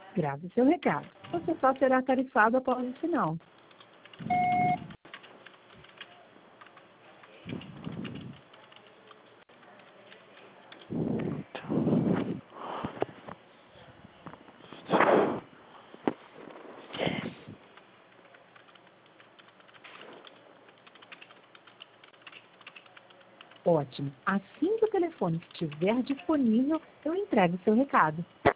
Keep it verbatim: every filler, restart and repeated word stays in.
Grave seu recado. Você só será tarifado após o sinal. Ótimo. Assim que o telefone estiver disponível, eu entrego seu recado.